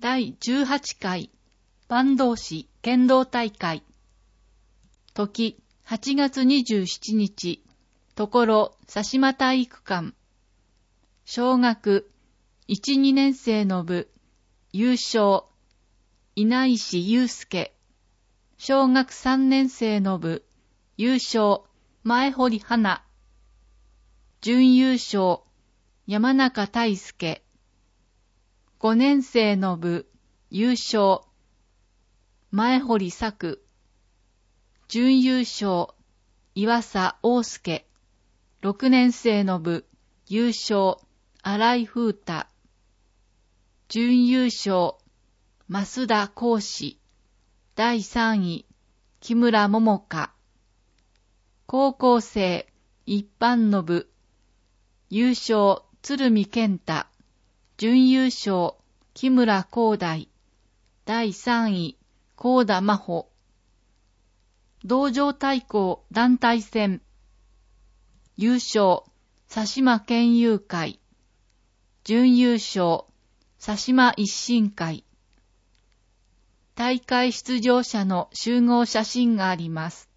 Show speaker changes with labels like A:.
A: 第18回坂東市剣道大会。時8月27日、ところ佐島体育館。小学1、2年生の部、優勝、稲石祐介。小学3年生の部、優勝、前堀花。準優勝、山中大輔。5年生の部、優勝、前堀作。準優勝、岩佐大輔。6年生の部、優勝、新井風太。準優勝、増田浩志。第3位、木村桃香。高校生、一般の部、優勝、鶴見健太。準優勝、木村光大。第3位、高田真帆。道場対抗団体戦。優勝、佐島県友会。準優勝、佐島一心会。大会出場者の集合写真があります。